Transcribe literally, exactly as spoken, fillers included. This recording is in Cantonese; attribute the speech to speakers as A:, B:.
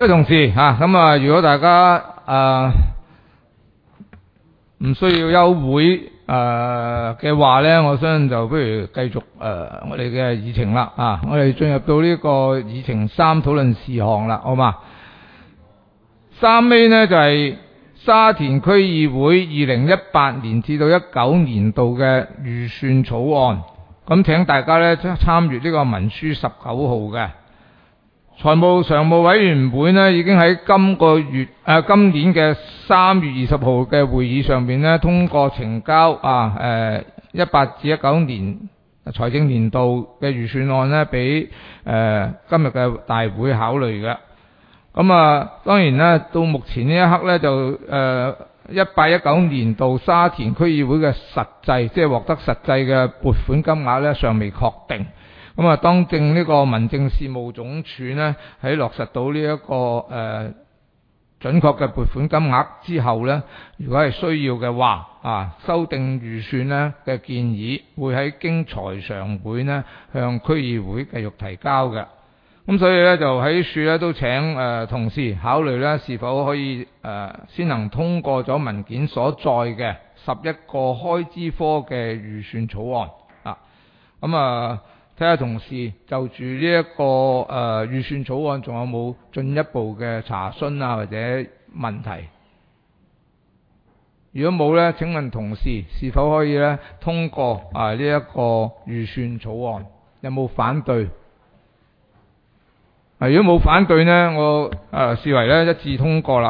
A: 各位同事吓，咁啊，如果大家誒唔、呃、需要休會誒嘅、呃、話咧，我相信就不如繼續誒、呃、我哋嘅議程啦啊！我哋進入到呢個議程三討論事項啦，好嘛？三 A 呢就係、是、沙田區議會二零一八年至到一九年度嘅預算草案，咁請大家咧參閱呢個文書十九號嘅。財務常務委員會呢已經喺今個月誒、呃、今年嘅三月二十號嘅會議上邊呢通過呈交啊誒一八至一九年財政年度嘅預算案呢俾誒、呃、今日嘅大會考慮嘅。咁啊當然呢到目前呢一刻呢就誒一八一九年度沙田區議會嘅實際即係獲得實際嘅撥款金額呢尚未確定。咁啊，當正呢個民政事務總署呢喺落實到呢、這、一個誒、呃、準確嘅撥款金額之後呢，如果係需要嘅話，啊修訂預算呢嘅建議會喺經財常會呢向區議會繼續提交嘅。咁所以呢，就喺處呢都請誒、呃、同事考慮呢是否可以誒、呃、先能通過咗文件所載嘅十一個開支科嘅預算草案啊。咁啊。睇下同事就住呢、這、一個誒、呃、預算草案仲有冇進一步嘅查詢啊或者問題？如果冇呢，請問同事是否可以呢通過啊呢一、這個預算草案？有冇反對？啊，如果冇反對呢，我誒、呃、視為呢一致通過啦。